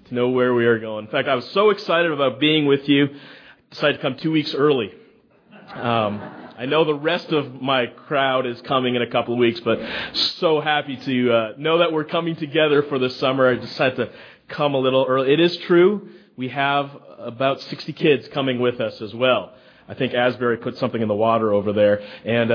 to know where we are going. In fact, I was so excited about being with you, I decided to come 2 weeks early. I know the rest of my crowd is coming in a couple of weeks, but so happy to know that we're coming together for the summer. I decided to come a little early. It is true, we have about 60 kids coming with us as well. I think Asbury put something in the water over there, and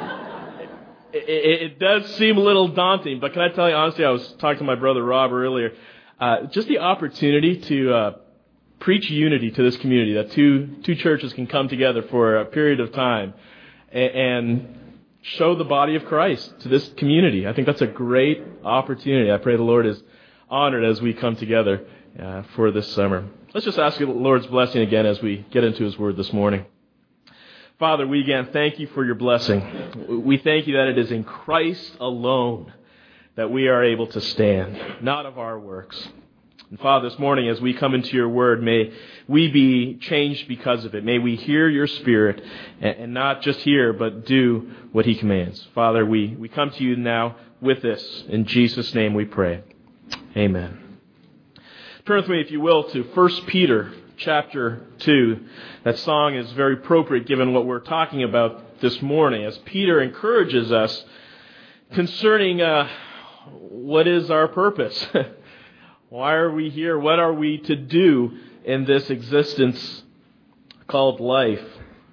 it does seem a little daunting, but can I tell you honestly, I was talking to my brother Rob earlier, just the opportunity to preach unity to this community, that two churches can come together for a period of time and show the body of Christ to this community. I think that's a great opportunity. I pray the Lord is honored as we come together for this summer. Let's just ask the Lord's blessing again as we get into His Word this morning. Father, we again thank You for Your blessing. We thank You that it is in Christ alone that we are able to stand, not of our works. And Father, this morning as we come into Your Word, may we be changed because of it. May we hear Your Spirit and not just hear, but do what He commands. Father, we come to You now with this. In Jesus' name we pray. Amen. Turn with me, if you will, to 1 Peter chapter 2. That song is very appropriate given what we're talking about this morning, as Peter encourages us concerning what is our purpose. Why are we here? What are we to do in this existence called life?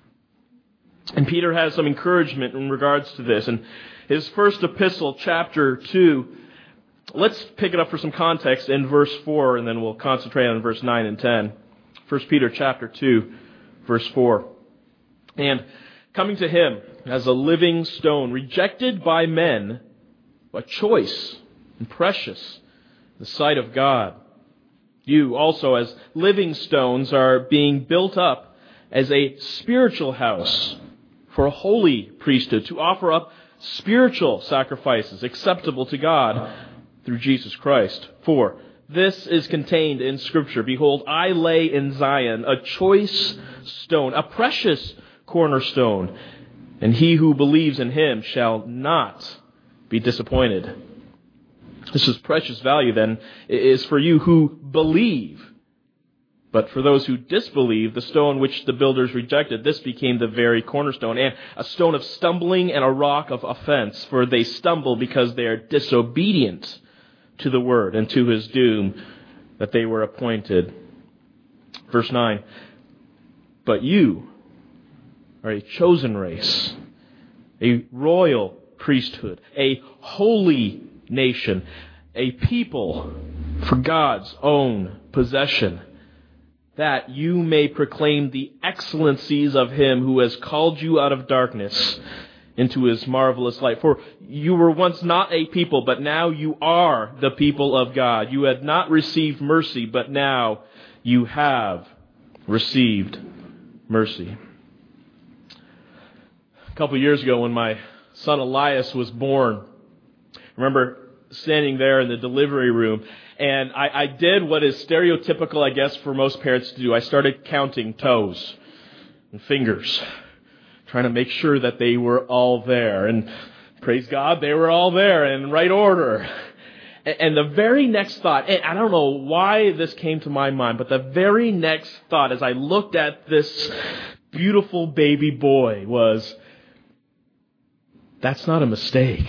And Peter has some encouragement in regards to this. In his first epistle, chapter 2, let's pick it up for some context in verse 4, and then we'll concentrate on verse 9 and 10. 1 Peter chapter 2, verse 4. And coming to Him as a living stone, rejected by men, but choice and precious in the sight of God. You also, as living stones, are being built up as a spiritual house for a holy priesthood, to offer up spiritual sacrifices acceptable to God through Jesus Christ. For this is contained in Scripture. Behold, I lay in Zion a choice stone, a precious cornerstone, and he who believes in Him shall not be disappointed. This is precious value, then, is for you who believe. But for those who disbelieve, the stone which the builders rejected, this became the very cornerstone, and a stone of stumbling and a rock of offense. For they stumble because they are disobedient to the word, and to His doom that they were appointed. Verse 9. But you are a chosen race, a royal priesthood, a holy nation, a people for God's own possession, that you may proclaim the excellencies of Him who has called you out of darkness into His marvelous light. For you were once not a people, but now you are the people of God. You had not received mercy, but now you have received mercy. A couple of years ago when my son Elias was born, I remember standing there in the delivery room, and I did what is stereotypical, I guess, for most parents to do. I started counting toes and fingers, trying to make sure that they were all there. And praise God, they were all there in right order. And the very next thought, and I don't know why this came to my mind, but the very next thought as I looked at this beautiful baby boy was, that's not a mistake.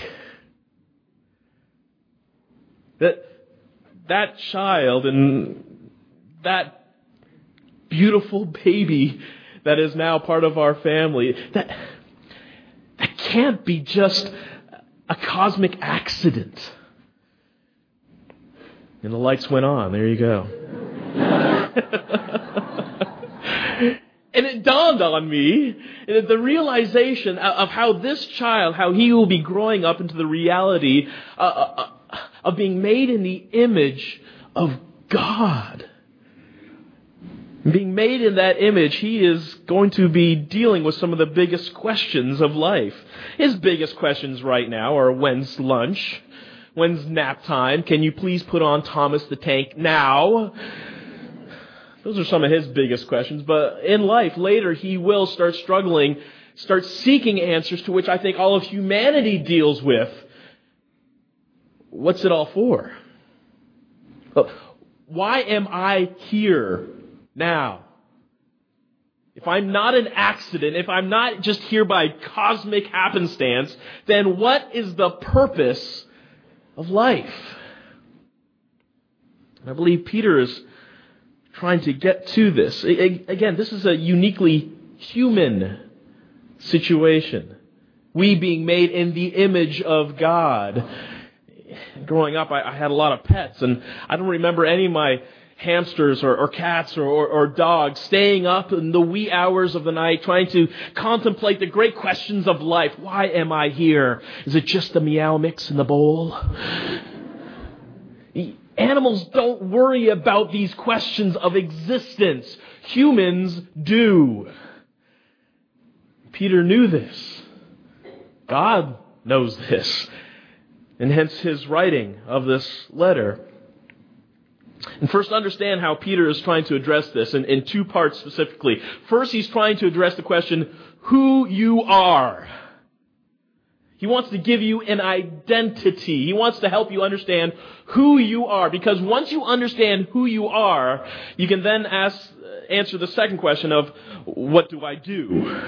That child and that beautiful baby that is now part of our family, that can't be just a cosmic accident. And the lights went on. There you go. And it dawned on me the realization of how this child, how he will be growing up into the reality of being made in the image of God. Being made in that image, he is going to be dealing with some of the biggest questions of life. His biggest questions right now are, when's lunch? When's nap time? Can you please put on Thomas the Tank now? Those are some of his biggest questions. But in life, later, he will start struggling, start seeking answers to which I think all of humanity deals with. What's it all for? why am I here now? If I'm not an accident, if I'm not just here by cosmic happenstance, then what is the purpose of life? I believe Peter is trying to get to this. Again, this is a uniquely human situation. We being made in the image of God. Growing up, I had a lot of pets, and I don't remember any of my hamsters or cats or dogs staying up in the wee hours of the night trying to contemplate the great questions of life. Why am I here? Is it just the meow mix in the bowl? Animals don't worry about these questions of existence. Humans do. Peter knew this. God knows this. And hence his writing of this letter. And first, understand how Peter is trying to address this in two parts specifically. First, he's trying to address the question, who you are. He wants to give you an identity. He wants to help you understand who you are. Because once you understand who you are, you can then answer the second question of, what do I do?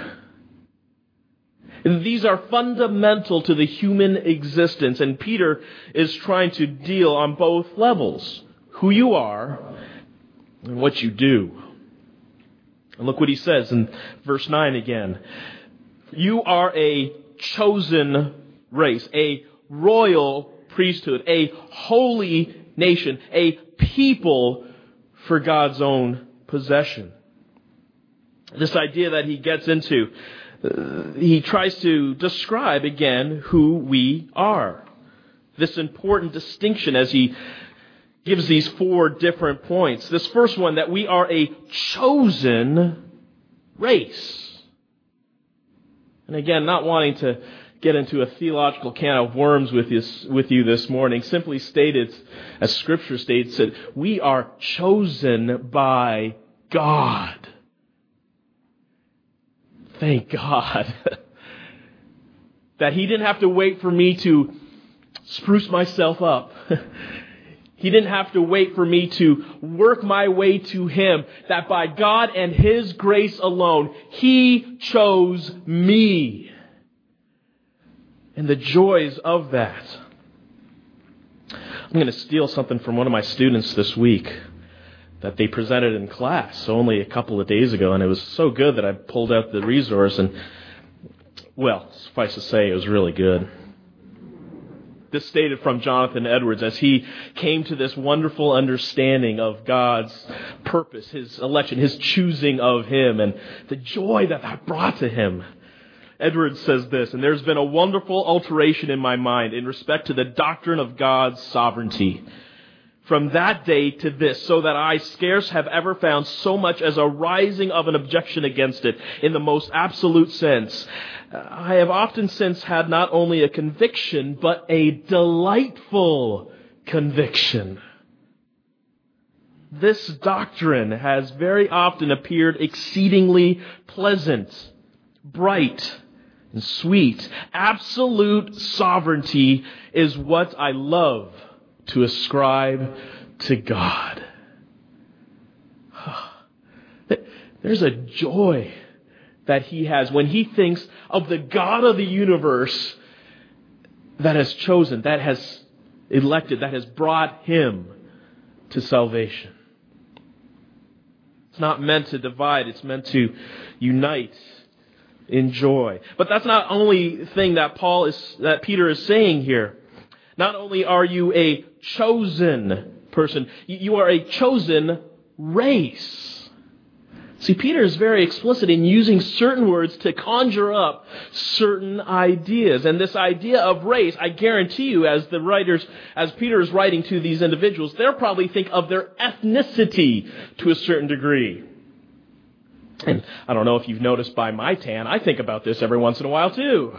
These are fundamental to the human existence, and Peter is trying to deal on both levels. Who you are and what you do. And look what he says in verse 9 again. You are a chosen race, a royal priesthood, a holy nation, a people for God's own possession. This idea that he gets into, he tries to describe again who we are. This important distinction as he gives these four different points. This first one, that we are a chosen race. And again, not wanting to get into a theological can of worms with you this morning, simply stated, as Scripture states it, we are chosen by God. Thank God that He didn't have to wait for me to spruce myself up. He didn't have to wait for me to work my way to Him. That by God and His grace alone, He chose me. And the joys of that. I'm going to steal something from one of my students this week that they presented in class only a couple of days ago. And it was so good that I pulled out the resource. And, well, suffice to say, it was really good. This stated from Jonathan Edwards as he came to this wonderful understanding of God's purpose, His election, His choosing of Him, and the joy that brought to him. Edwards says this, and there's been a wonderful alteration in my mind in respect to the doctrine of God's sovereignty. From that day to this, so that I scarce have ever found so much as a rising of an objection against it in the most absolute sense. I have often since had not only a conviction, but a delightful conviction. This doctrine has very often appeared exceedingly pleasant, bright, and sweet. Absolute sovereignty is what I love to ascribe to God. There's a joy that He has when He thinks of the God of the universe that has chosen, that has elected, that has brought Him to salvation. It's not meant to divide, it's meant to unite in joy. But that's not the only thing that Peter is saying here. Not only are you a chosen person, you are a chosen race. See, Peter is very explicit in using certain words to conjure up certain ideas. And this idea of race, I guarantee you, as Peter is writing to these individuals, they'll probably think of their ethnicity to a certain degree. And I don't know if you've noticed by my tan, I think about this every once in a while too.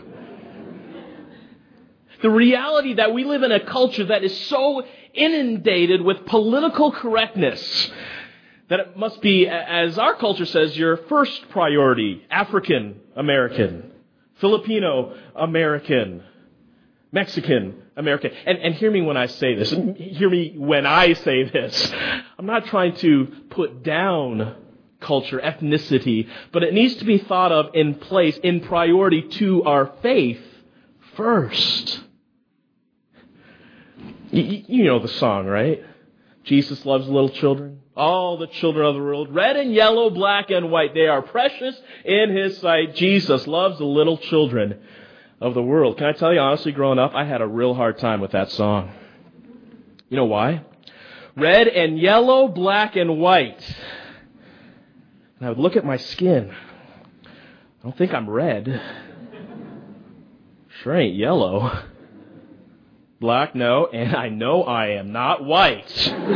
The reality that we live in a culture that is so inundated with political correctness that it must be, as our culture says, your first priority, African American, Filipino American, Mexican American. And hear me when I say this. Hear me when I say this. I'm not trying to put down culture, ethnicity, but it needs to be thought of in place, in priority to our faith first. You know the song, right? Jesus loves little children. All the children of the world, red and yellow, black and white, they are precious in His sight. Jesus loves the little children of the world. Can I tell you, honestly, growing up, I had a real hard time with that song. You know why? Red and yellow, black and white. And I would look at my skin. I don't think I'm red. Sure ain't yellow. Black, no. And I know I am not white.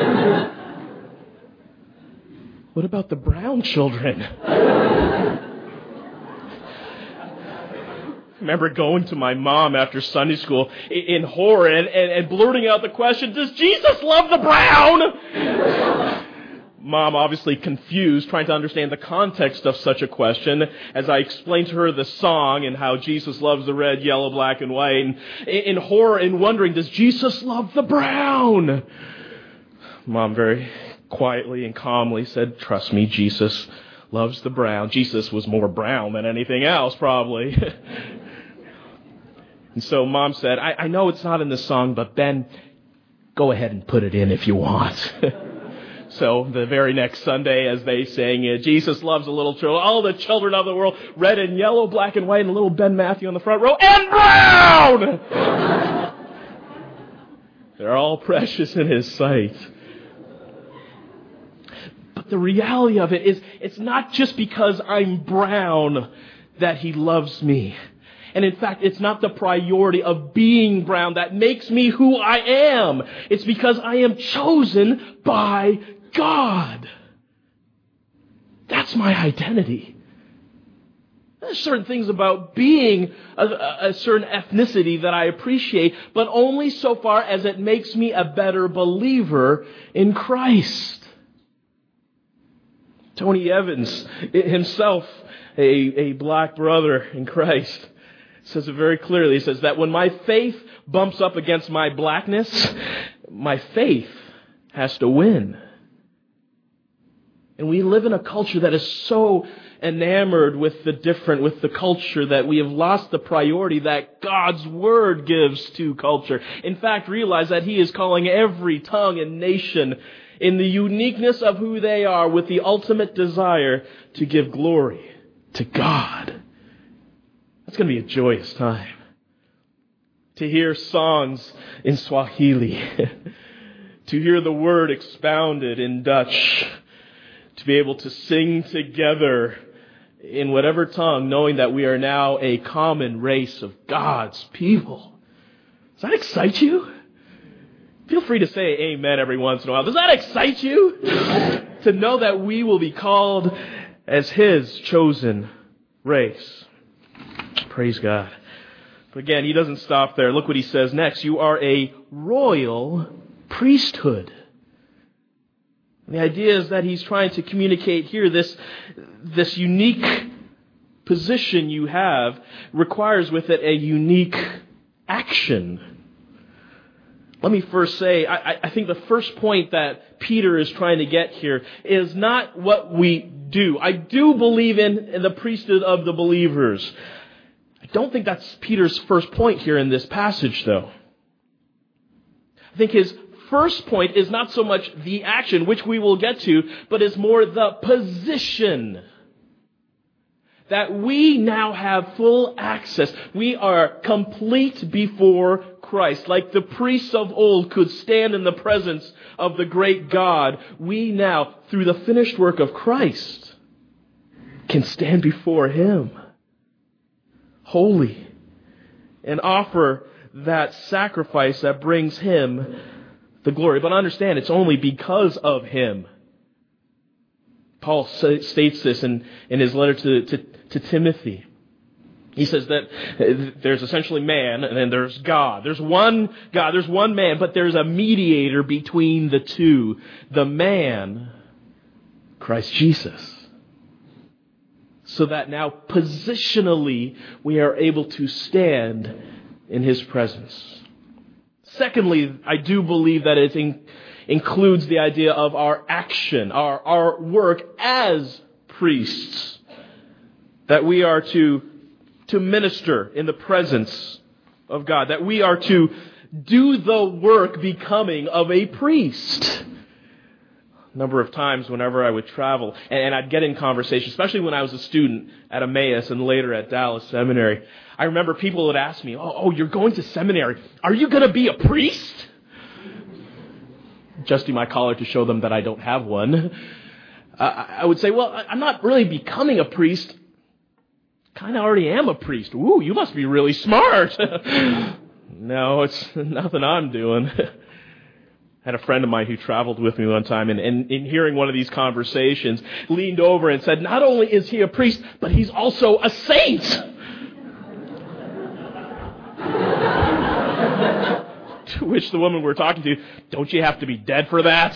What about the brown children? I remember going to my mom after Sunday school in horror and blurting out the question, does Jesus love the brown? Mom, obviously confused, trying to understand the context of such a question, as I explained to her the song and how Jesus loves the red, yellow, black, and white, and in horror and wondering, does Jesus love the brown? Mom very quietly and calmly said, trust me, Jesus loves the brown. Jesus was more brown than anything else, probably. And so Mom said, I know it's not in the song, but Ben, go ahead and put it in if you want. So the very next Sunday, as they sang it, Jesus loves the little children, all the children of the world, red and yellow, black and white, and little Ben Matthew on the front row, and brown! They're all precious in His sight. But the reality of it is, it's not just because I'm brown that He loves me. And in fact, it's not the priority of being brown that makes me who I am. It's because I am chosen by God. That's my identity. There's certain things about being a certain ethnicity that I appreciate, but only so far as it makes me a better believer in Christ. Tony Evans himself, a black brother in Christ, says it very clearly. He says that when my faith bumps up against my blackness, my faith has to win. And we live in a culture that is so enamored with the different, with the culture, that we have lost the priority that God's Word gives to culture. In fact, realize that He is calling every tongue and nation in the uniqueness of who they are with the ultimate desire to give glory to God. That's going to be a joyous time. To hear songs in Swahili, to hear the Word expounded in Dutch, to be able to sing together in whatever tongue, knowing that we are now a common race of God's people. Does that excite you? Feel free to say amen every once in a while. Does that excite you? To know that we will be called as His chosen race. Praise God. But again, He doesn't stop there. Look what He says next. You are a royal priesthood. And the idea is that He's trying to communicate here this unique position you have requires with it a unique action. Let me first say, I think the first point that Peter is trying to get here is not what we do. I do believe in the priesthood of the believers. I don't think that's Peter's first point here in this passage, though. I think his first point is not so much the action, which we will get to, but is more the position. That we now have full access. We are complete before Christ. Like the priests of old could stand in the presence of the great God, we now, through the finished work of Christ, can stand before Him, holy, and offer that sacrifice that brings Him the glory. But understand, it's only because of Him. Paul states this in his letter to Timothy. He says that there's essentially man, and then there's God. There's one God, there's one man, but there's a mediator between the two. The man, Christ Jesus. So that now positionally we are able to stand in His presence. Secondly, I do believe that it includes the idea of our action, our work as priests. That we are to minister in the presence of God. That we are to do the work becoming of a priest. A number of times whenever I would travel, and I'd get in conversation, especially when I was a student at Emmaus and later at Dallas Seminary, I remember people would ask me, oh, you're going to seminary. Are you going to be a priest? Adjusting my collar to show them that I don't have one. I would say, well, I'm not really becoming a priest. Kind of already am a priest. Ooh, you must be really smart. No, it's nothing I'm doing. I had a friend of mine who traveled with me one time, and in hearing one of these conversations, leaned over and said, not only is he a priest, but he's also a saint. To which the woman we're talking to, don't you have to be dead for that?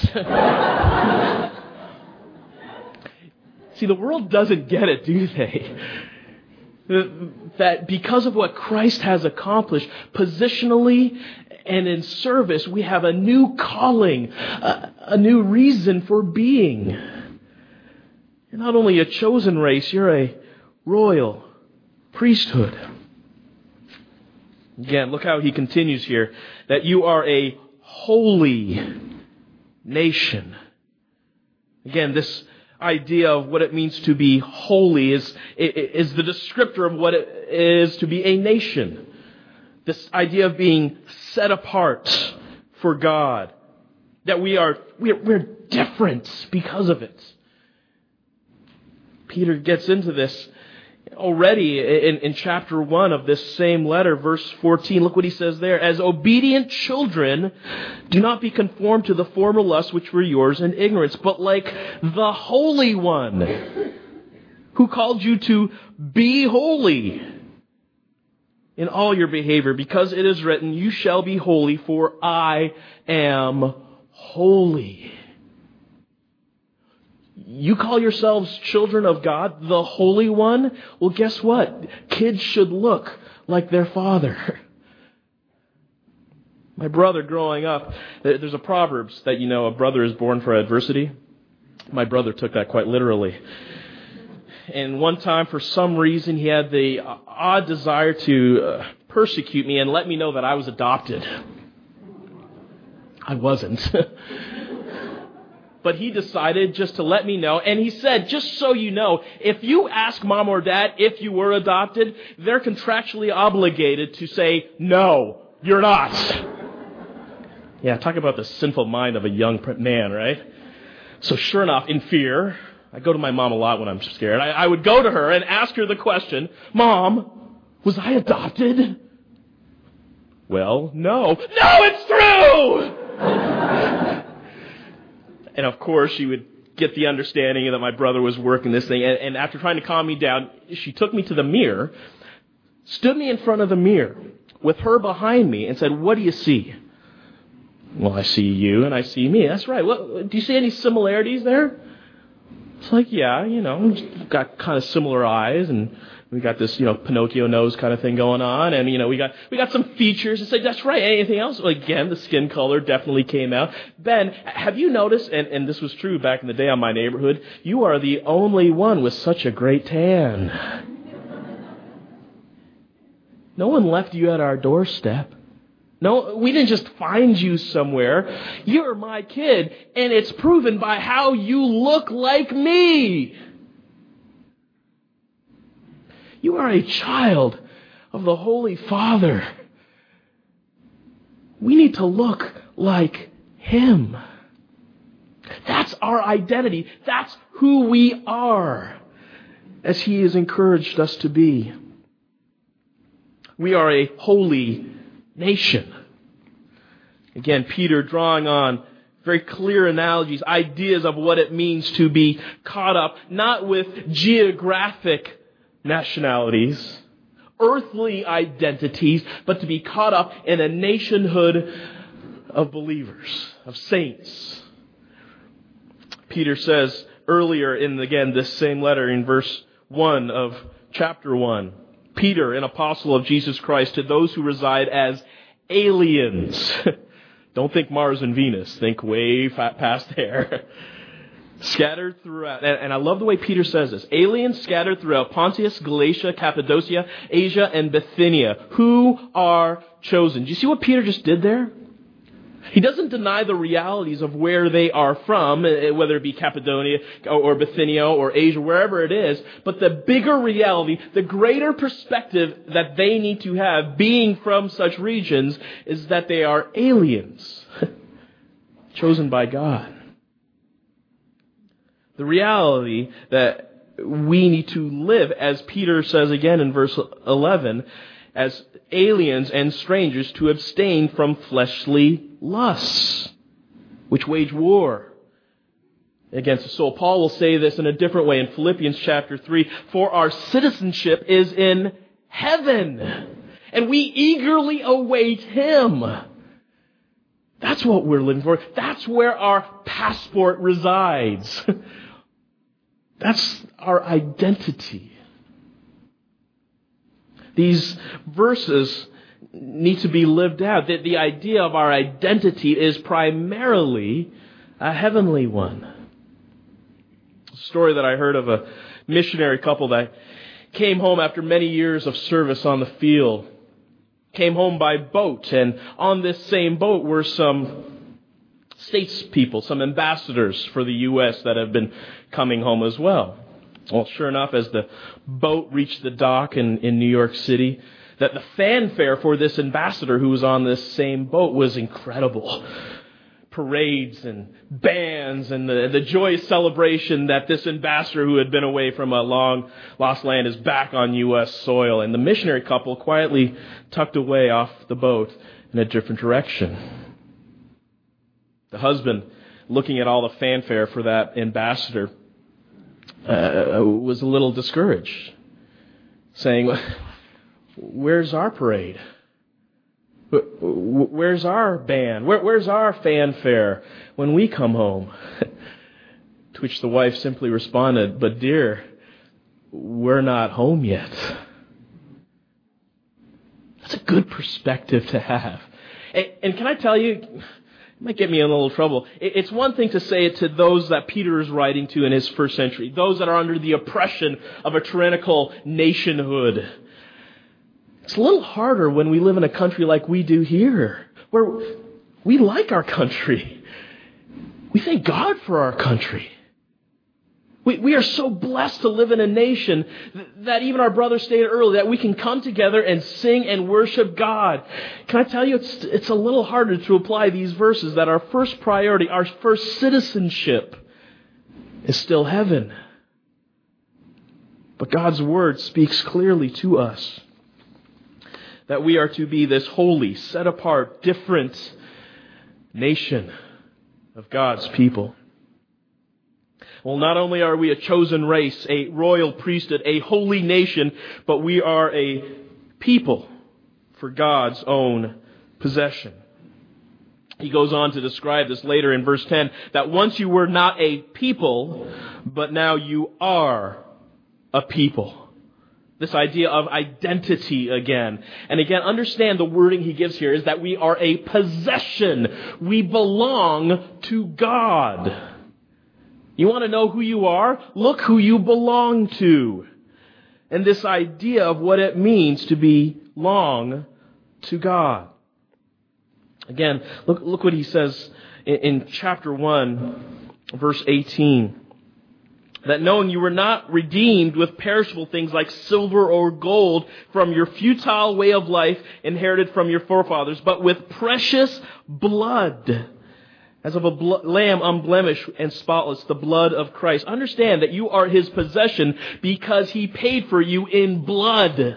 See, the world doesn't get it, do they? That because of what Christ has accomplished positionally and in service, we have a new calling, a new reason for being. You're not only a chosen race, you're a royal priesthood. Again, look how he continues here, that you are a holy nation. Again, this idea of what it means to be holy is the descriptor of what it is to be a nation. This idea of being set apart for God. That we're different because of it. Peter gets into this already in chapter 1 of this same letter, verse 14. Look what he says there. As obedient children, do not be conformed to the former lusts which were yours in ignorance, but like the Holy One, who called you to be holy in all your behavior, because it is written, you shall be holy, for I am holy. You call yourselves children of God, the Holy One? Well, guess what? Kids should look like their father. My brother growing up, there's a Proverbs that, a brother is born for adversity. My brother took that quite literally. And one time, for some reason, he had the odd desire to persecute me and let me know that I was adopted. I wasn't. But he decided just to let me know. And he said, just so you know, if you ask mom or dad if you were adopted, they're contractually obligated to say, no, you're not. Yeah, talk about the sinful mind of a young man, right? So sure enough, in fear, I go to my mom a lot when I'm scared. I would go to her and ask her the question, Mom, was I adopted? Well, no. No, it's true! And of course, she would get the understanding that my brother was working this thing. And after trying to calm me down, she took me to the mirror, stood me in front of the mirror with her behind me and said, what do you see? Well, I see you and I see me. That's right. Do you see any similarities there? It's like, yeah, we've got kind of similar eyes and we got this, Pinocchio nose kind of thing going on, and we got some features. And say, that's right. Anything else? Well, again, the skin color definitely came out. Ben, have you noticed? And this was true back in the day on My Neighborhood. You are the only one with such a great tan. No one left you at our doorstep. No, we didn't just find you somewhere. You're my kid, and it's proven by how you look like me. You are a child of the Holy Father. We need to look like Him. That's our identity. That's who we are, as He has encouraged us to be. We are a holy nation. Again, Peter drawing on very clear analogies, ideas of what it means to be caught up, not with geographic nationalities, earthly identities, but to be caught up in a nationhood of believers, of saints. Peter says earlier in, again, this same letter in verse 1 of chapter 1, Peter, an apostle of Jesus Christ, to those who reside as aliens. Don't think Mars and Venus. Think way past there. Scattered throughout, and I love the way Peter says this, aliens scattered throughout Pontus, Galatia, Cappadocia, Asia, and Bithynia, who are chosen. Do you see what Peter just did there? He doesn't deny the realities of where they are from, whether it be Cappadocia or Bithynia or Asia, wherever it is, but the bigger reality, the greater perspective that they need to have being from such regions is that they are aliens, chosen by God. The reality that we need to live, as Peter says again in verse 11, as aliens and strangers, to abstain from fleshly lusts, which wage war against the soul. Paul will say this in a different way in Philippians chapter 3, for our citizenship is in heaven, and we eagerly await Him. That's what we're living for. That's where our passport resides. That's our identity. These verses need to be lived out. The idea of our identity is primarily a heavenly one. A story that I heard of a missionary couple that came home after many years of service on the field. Came home by boat, and on this same boat were some statespeople, some ambassadors for the U.S. that have been coming home as well. Well, sure enough, as the boat reached the dock in New York City, that the fanfare for this ambassador who was on this same boat was incredible. Parades and bands and the joyous celebration that this ambassador who had been away from a long lost land is back on U.S. soil. And the missionary couple quietly tucked away off the boat in a different direction. The husband, looking at all the fanfare for that ambassador, was a little discouraged, saying, "Where's our parade? Where's our band? Where's our fanfare when we come home?" To which the wife simply responded, "But dear, we're not home yet." That's a good perspective to have. And can I tell you, it might get me in a little trouble. It's one thing to say it to those that Peter is writing to in his first century, those that are under the oppression of a tyrannical nationhood. It's a little harder when we live in a country like we do here, where we like our country. We thank God for our country. We are so blessed to live in a nation that even our brother stated earlier, that we can come together and sing and worship God. Can I tell you, it's a little harder to apply these verses, that our first priority, our first citizenship is still heaven. But God's Word speaks clearly to us that we are to be this holy, set apart, different nation of God's people. Well, not only are we a chosen race, a royal priesthood, a holy nation, but we are a people for God's own possession. He goes on to describe this later in verse 10, that once you were not a people, but now you are a people. This idea of identity again. And again, understand the wording he gives here is that we are a possession. We belong to God. You want to know who you are? Look who you belong to. And this idea of what it means to belong to God. Again, look what he says in chapter 1, verse 18. That knowing you were not redeemed with perishable things like silver or gold from your futile way of life inherited from your forefathers, but with precious blood, as of a lamb unblemished and spotless, the blood of Christ. Understand that you are His possession because He paid for you in blood.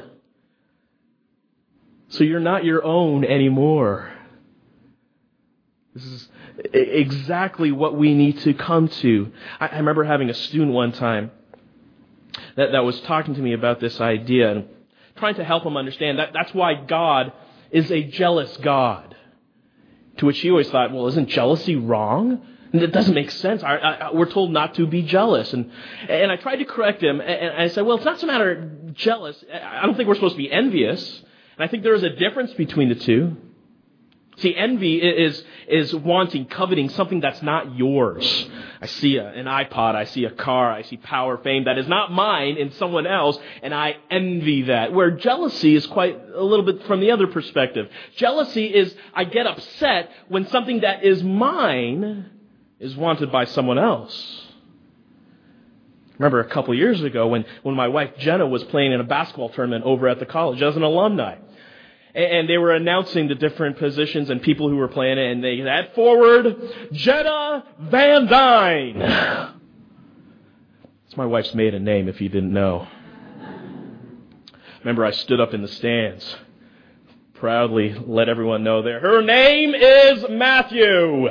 So you're not your own anymore. This is exactly what we need to come to. I remember having a student one time that was talking to me about this idea and trying to help him understand that that's why God is a jealous God. To which he always thought, well, isn't jealousy wrong? And it doesn't make sense. We're told not to be jealous. And I tried to correct him, and I said, well, it's not so matter jealous. I don't think we're supposed to be envious. And I think there is a difference between the two. See, envy is wanting, coveting something that's not yours. I see an iPod, I see a car, I see power, fame that is not mine in someone else, and I envy that. Where jealousy is quite a little bit from the other perspective. Jealousy is I get upset when something that is mine is wanted by someone else. Remember a couple years ago when my wife Jenna was playing in a basketball tournament over at the college as an alumni. And they were announcing the different positions and people who were playing it, and they had forward, Jenna Van Dyne. It's my wife's maiden name, if you didn't know. Remember, I stood up in the stands, proudly let everyone know there, her name is Matthew.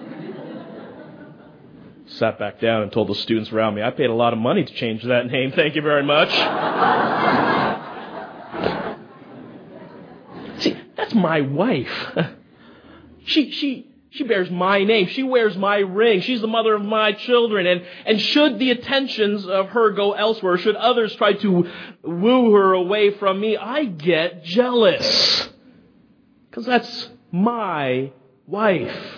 Sat back down and told the students around me, I paid a lot of money to change that name. Thank you very much. That's my wife. She bears my name. She wears my ring. She's the mother of my children. And should the attentions of her go elsewhere, should others try to woo her away from me, I get jealous. Because that's my wife.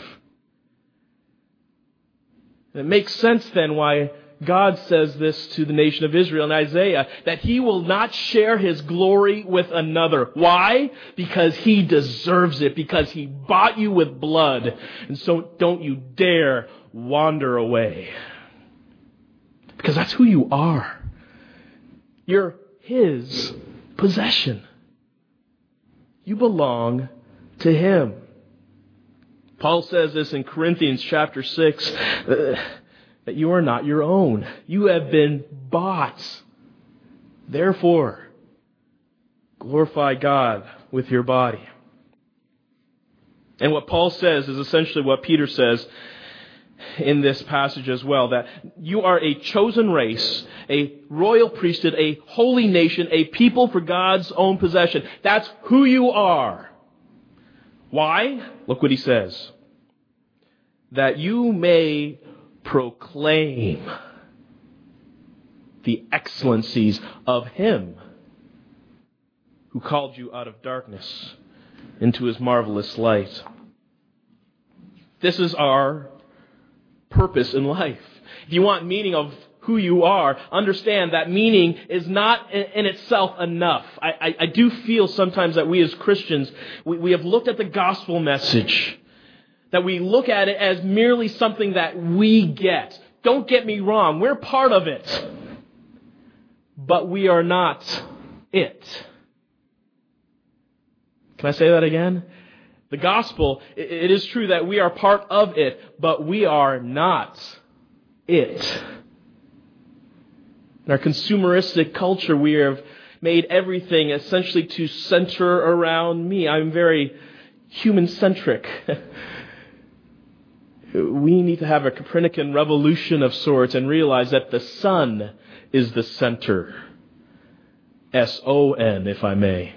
And it makes sense then why God says this to the nation of Israel in Isaiah, that He will not share His glory with another. Why? Because He deserves it, because He bought you with blood. And so don't you dare wander away. Because that's who you are. You're His possession. You belong to Him. Paul says this in Corinthians chapter 6, that you are not your own. You have been bought. Therefore, glorify God with your body. And what Paul says is essentially what Peter says in this passage as well, that you are a chosen race, a royal priesthood, a holy nation, a people for God's own possession. That's who you are. Why? Look what he says. That you may proclaim the excellencies of Him who called you out of darkness into His marvelous light. This is our purpose in life. If you want meaning of who you are, understand that meaning is not in itself enough. I do feel sometimes that we as Christians, we have looked at the gospel message, that we look at it as merely something that we get. Don't get me wrong, we're part of it. But we are not it. Can I say that again? The gospel, it is true that we are part of it, but we are not it. In our consumeristic culture, we have made everything essentially to center around me. I'm very human-centric. We need to have a Copernican revolution of sorts and realize that the sun is the center. S-O-N, if I may.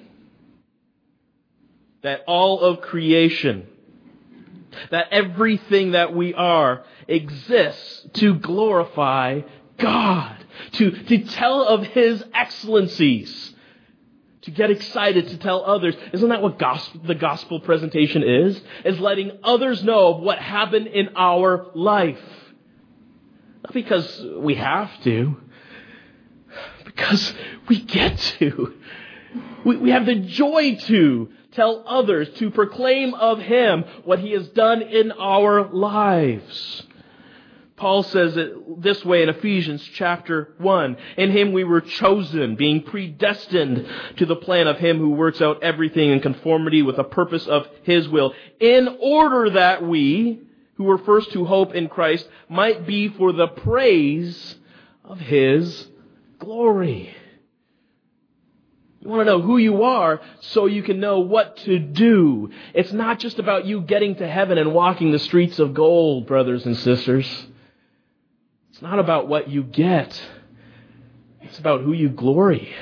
That all of creation, that everything that we are exists to glorify God, to tell of His excellencies, to get excited to tell others. Isn't that what the gospel presentation is? Is letting others know of what happened in our life. Not because we have to, because we get to. We have the joy to tell others, to proclaim of Him what He has done in our lives. Paul says it this way in Ephesians chapter 1. In Him we were chosen, being predestined to the plan of Him who works out everything in conformity with the purpose of His will, in order that we, who were first to hope in Christ, might be for the praise of His glory. You want to know who you are so you can know what to do. It's not just about you getting to heaven and walking the streets of gold, brothers and sisters. It's not about what you get. It's about who you glory.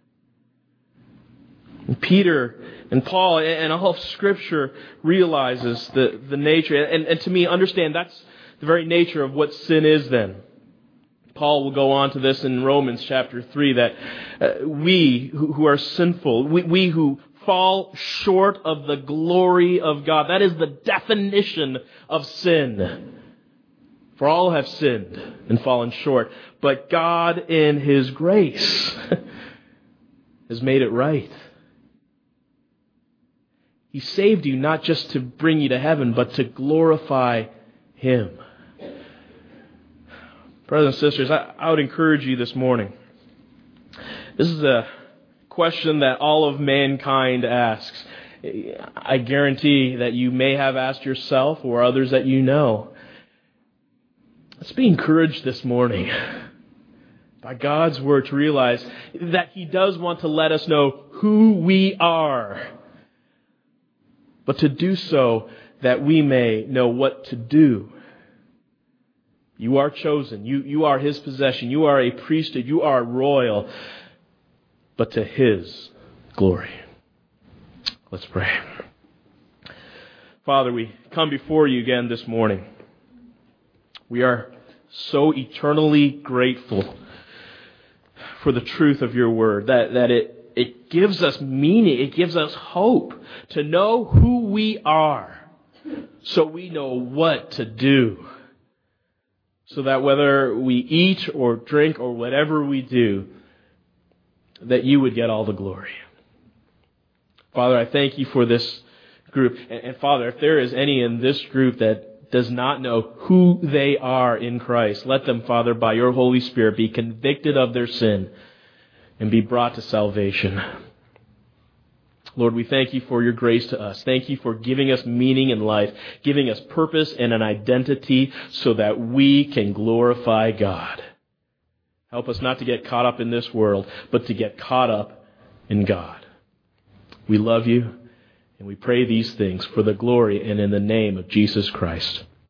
And Peter and Paul and all of Scripture realizes the nature. And to me, understand The very nature of what sin is then. Paul will go on to this in Romans chapter 3, that we who are sinful, we who fall short of the glory of God. That is the definition of sin. For all have sinned and fallen short. But God in His grace has made it right. He saved you not just to bring you to heaven, but to glorify Him. Brothers and sisters, I would encourage you this morning. This is a question that all of mankind asks. I guarantee that you may have asked yourself or others that you know. Let's be encouraged this morning by God's Word to realize that He does want to let us know who we are, but to do so that we may know what to do. You are chosen. You are His possession. You are a priesthood. You are royal, but to His glory. Let's pray. Father, we come before You again this morning. We are so eternally grateful for the truth of Your Word, that it gives us meaning, it gives us hope to know who we are, so we know what to do. So that whether we eat or drink or whatever we do, that You would get all the glory. Father, I thank You for this group. And Father, if there is any in this group that does not know who they are in Christ, let them, Father, by Your Holy Spirit, be convicted of their sin and be brought to salvation. Lord, we thank You for Your grace to us. Thank You for giving us meaning in life, giving us purpose and an identity so that we can glorify God. Help us not to get caught up in this world, but to get caught up in God. We love You, and we pray these things for the glory and in the name of Jesus Christ.